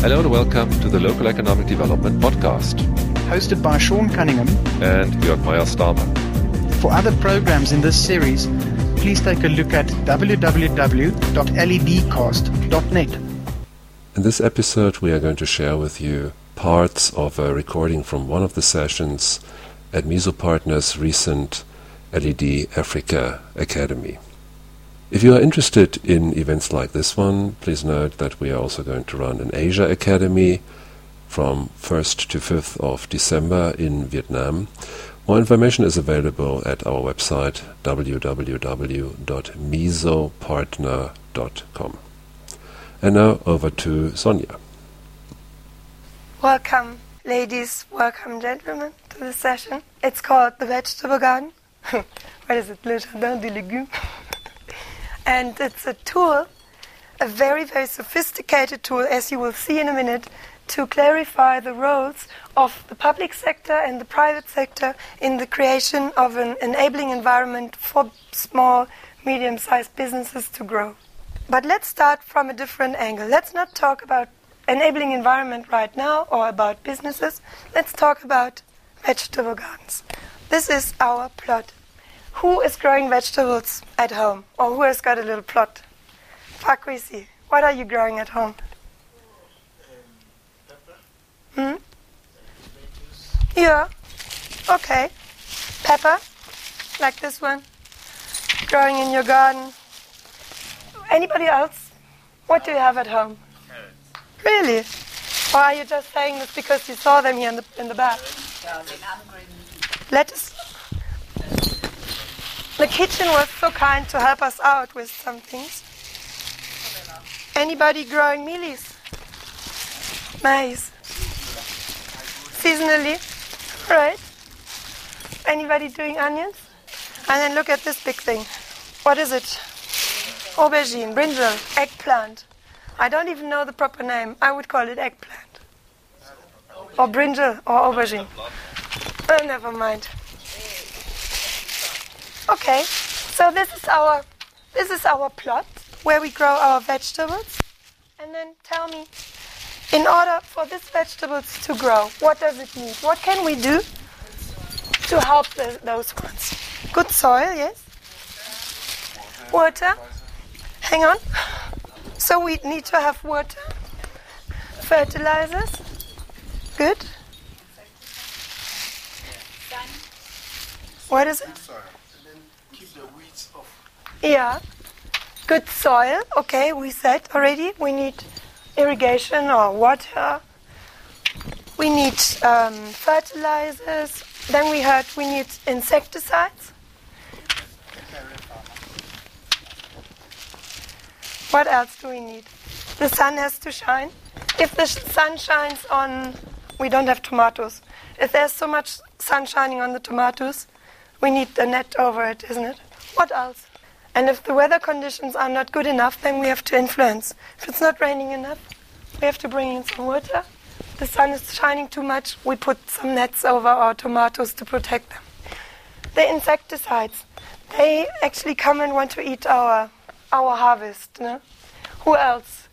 Hello and welcome to the Local Economic Development Podcast. Hosted by Sean Cunningham and Jörg Meyer-Starmer. For other programs in this series, please take a look at www.lebcast.net. In this episode, we are going to share with you parts of a recording from one of the sessions at Miso Partners' recent LED Africa Academy. If you are interested in events like this one, please note that we are also going to run an Asia Academy from 1st to 5th of December in Vietnam. More information is available at our website www.misopartner.com. And now over to Sonja. Welcome, ladies, welcome, gentlemen, to the session. It's called The Vegetable Garden. What is it? Le Jardin des Légumes. And it's a tool, a very, very sophisticated tool, as you will see in a minute, to clarify the roles of the public sector and the private sector in the creation of an enabling environment for small, medium-sized businesses to grow. But let's start from a different angle. Let's not talk about enabling environment right now or about businesses. Let's talk about vegetable gardens. This is our plot. Who is growing vegetables at home? Or who has got a little plot? Fakwisi, what are you growing at home? Pepper. Yeah. Okay. Pepper, like this one, growing in your garden. Anybody else? What do you have at home? Carrots. Really? Or are you just saying this because you saw them here in the back? Lettuce. The kitchen was so kind to help us out with some things. Anybody growing mealies? Maize. Seasonally? Right. Anybody doing onions? And then look at this big thing. What is it? Aubergine, brinjal, eggplant. I don't even know the proper name. I would call it eggplant. Or brinjal, or aubergine. Oh, never mind. Okay, so this is our plot where we grow our vegetables. And then tell me, in order for these vegetables to grow, what does it need? What can we do to help those ones? Good soil, yes? Water? Hang on. So we need to have water, fertilizers. Good. What is it? Yeah. Good soil. Okay, we said already we need irrigation or water. We need fertilizers. Then we heard we need insecticides. What else do we need? The sun has to shine. If the sun shines on, we don't have tomatoes. If there's so much sun shining on the tomatoes, we need a net over it, isn't it? What else? And if the weather conditions are not good enough, then we have to influence. If it's not raining enough, we have to bring in some water. The sun is shining too much, we put some nets over our tomatoes to protect them. The insecticides, they actually come and want to eat our harvest. No? Who else?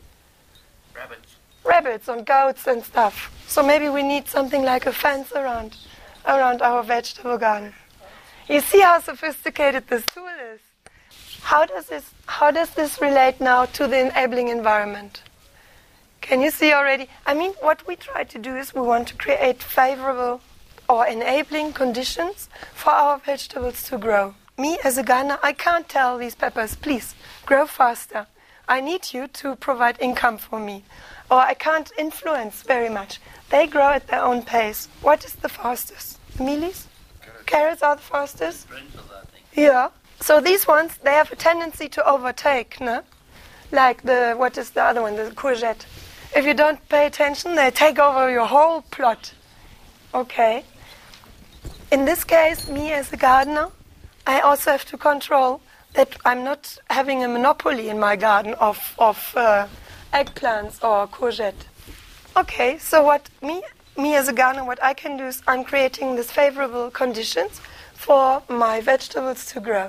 Rabbits and goats and stuff. So maybe we need something like a fence around our vegetable garden. You see how sophisticated this tool is. How does this relate now to the enabling environment? Can you see already? I mean, what we try to do is we want to create favorable or enabling conditions for our vegetables to grow. Me as a gardener, I can't tell these peppers, please, grow faster. I need you to provide income for me. Or I can't influence very much. They grow at their own pace. What is the fastest? Mealies? Carrots are the fastest? Yeah. So these ones, they have a tendency to overtake, no? Like what is the other one, the courgette. If you don't pay attention, they take over your whole plot. Okay. In this case, me as a gardener, I also have to control that I'm not having a monopoly in my garden of eggplants or courgette. Okay, so what me as a gardener, what I can do is I'm creating these favorable conditions for my vegetables to grow.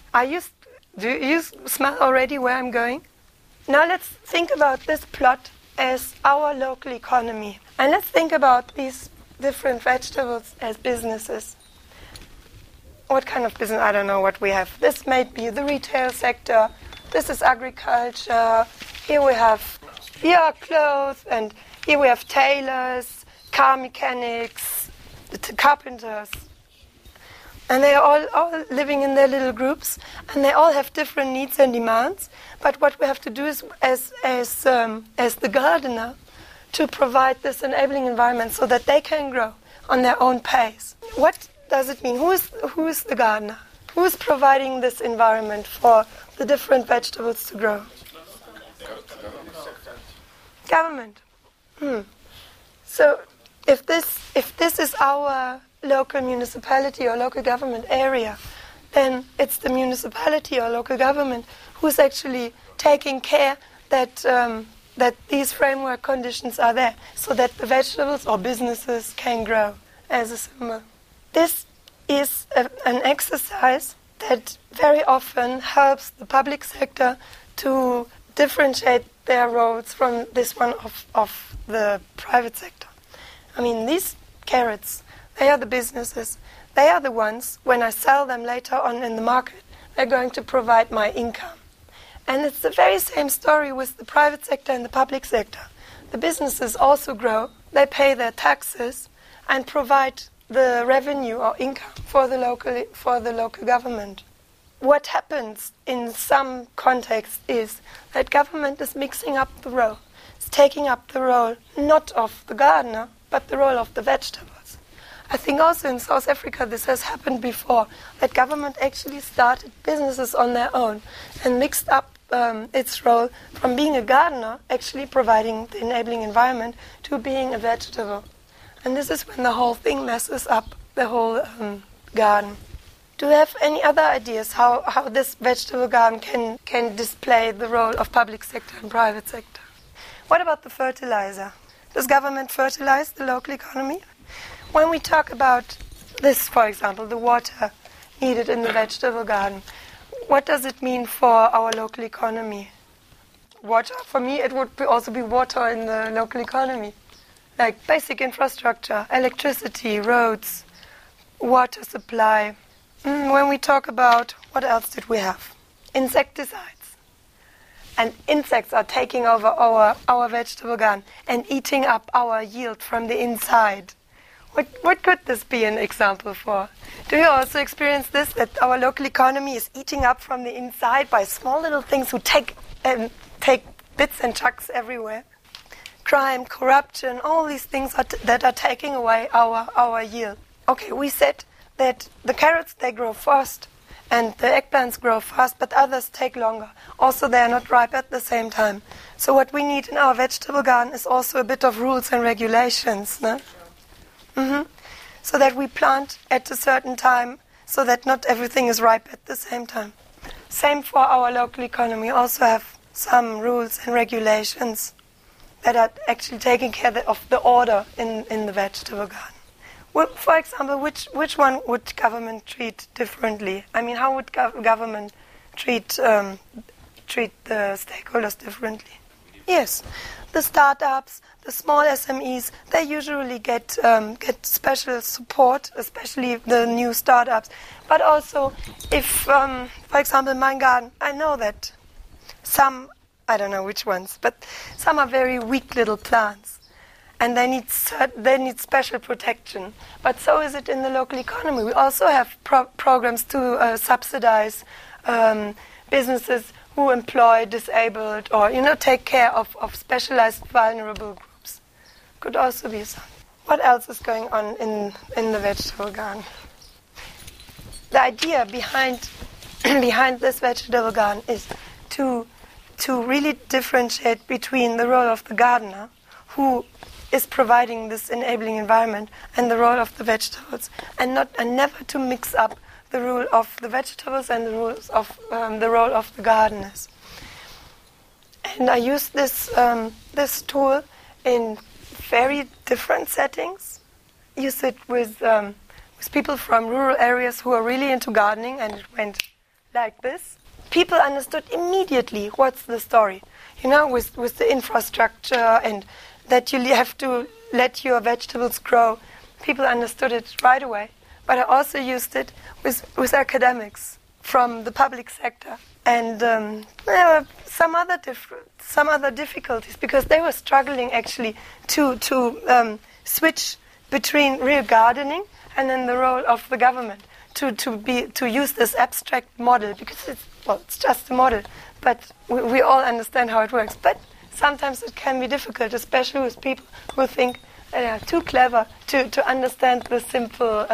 Do you smell already where I'm going? Now let's think about this plot as our local economy. And let's think about these different vegetables as businesses. What kind of business? I don't know what we have. This might be the retail sector. This is agriculture. Here we have clothes, and here we have tailors, car mechanics, carpenters. And they are all living in their little groups, and they all have different needs and demands. But what we have to do is, as the gardener, to provide this enabling environment so that they can grow on their own pace. What does it mean? Who is the gardener? Who is providing this environment for the different vegetables to grow? Government. So if this is our local municipality or local government area, then it's the municipality or local government who's actually taking care that these framework conditions are there, so that the vegetables or businesses can grow as a symbol. This is an exercise that very often helps the public sector to differentiate their roles from this one of the private sector. I mean, these carrots, they are the businesses. They are the ones, when I sell them later on in the market, they're going to provide my income. And it's the very same story with the private sector and the public sector. The businesses also grow, they pay their taxes and provide the revenue or income for the local government. What happens in some contexts is that government is mixing up the role. It's taking up the role not of the gardener, but the role of the vegetables. I think also in South Africa this has happened before, that government actually started businesses on their own and mixed up its role from being a gardener, actually providing the enabling environment, to being a vegetable. And this is when the whole thing messes up the whole garden. Do you have any other ideas how this vegetable garden can display the role of public sector and private sector? What about the fertilizer? Does government fertilize the local economy? When we talk about this, for example, the water needed in the vegetable garden, what does it mean for our local economy? Water? For me, it would also be water in the local economy. Like basic infrastructure, electricity, roads, water supply. When we talk about, what else did we have? Insecticides. And insects are taking over our vegetable garden and eating up our yield from the inside. What could this be an example for? Do you also experience this, that our local economy is eating up from the inside by small little things who take bits and chunks everywhere? Crime, corruption, all these things that are taking away our yield. Okay, we said that the carrots, they grow fast, and the eggplants grow fast, but others take longer. Also, they are not ripe at the same time. So what we need in our vegetable garden is also a bit of rules and regulations, no? So that we plant at a certain time, so that not everything is ripe at the same time. Same for our local economy. We also have some rules and regulations that are actually taking care of the order in the vegetable garden. Well, for example, which one would government treat differently? I mean, how would government treat the stakeholders differently? Yes, the startups, the small SMEs, they usually get special support, especially the new startups. But also, if, for example, in my garden, I know that some, I don't know which ones, but some are very weak little plants, and they need special protection. But so is it in the local economy. We also have programs to subsidize businesses who employ disabled or, take care of specialized vulnerable groups. Could also be something. What else is going on in the vegetable garden? The idea behind this vegetable garden is to really differentiate between the role of the gardener, who is providing this enabling environment, and the role of the vegetables, and never to mix up the role of the vegetables and the role of the gardeners. And I use this tool in very different settings. Use it with people from rural areas who are really into gardening, and it went like this. People understood immediately what's the story. with the infrastructure, and that you have to let your vegetables grow. People understood it right away. But I also used it with academics from the public sector, and there were some other difficulties, because they were struggling actually to switch between real gardening and then the role of the government to use this abstract model, because it's just a model, but we all understand how it works. But sometimes it can be difficult, especially with people who think they are too clever to understand the simple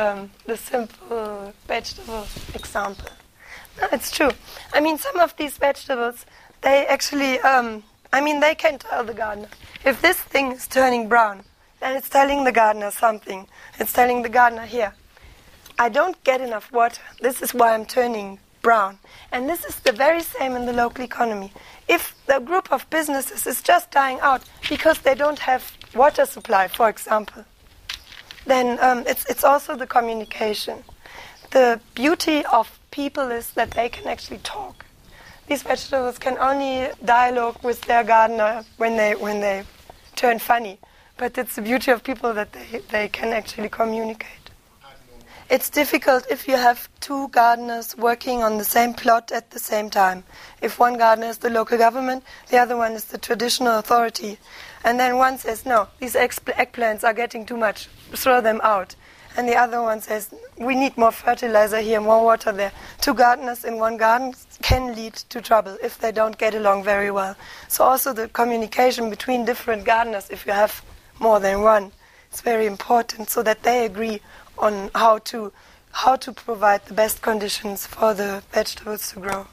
vegetable example. No, it's true. I mean, some of these vegetables, they actually, they can tell the gardener. If this thing is turning brown, then it's telling the gardener something. It's telling the gardener, here, I don't get enough water. This is why I'm turning brown. And this is the very same in the local economy. If the group of businesses is just dying out because they don't have water supply, for example, then it's also the communication. The beauty of people is that they can actually talk. These vegetables can only dialogue with their gardener when they turn funny. But it's the beauty of people that they can actually communicate. It's difficult if you have two gardeners working on the same plot at the same time. If one gardener is the local government, the other one is the traditional authority. And then one says, no, these eggplants are getting too much, throw them out. And the other one says, we need more fertilizer here, more water there. Two gardeners in one garden can lead to trouble if they don't get along very well. So also the communication between different gardeners, if you have more than one, it's very important, so that they agree on how to provide the best conditions for the vegetables to grow.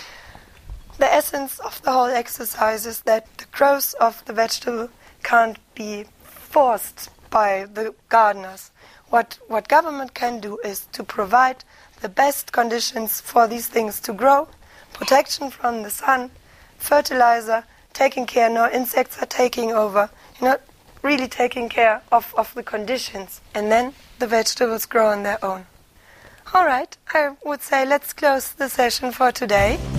The essence of the whole exercise is that the growth of the vegetable can't be forced by the gardeners. What government can do is to provide the best conditions for these things to grow, protection from the sun, fertilizer, taking care no insects are taking over, really taking care of the conditions, and then the vegetables grow on their own. All right, I would say let's close the session for today.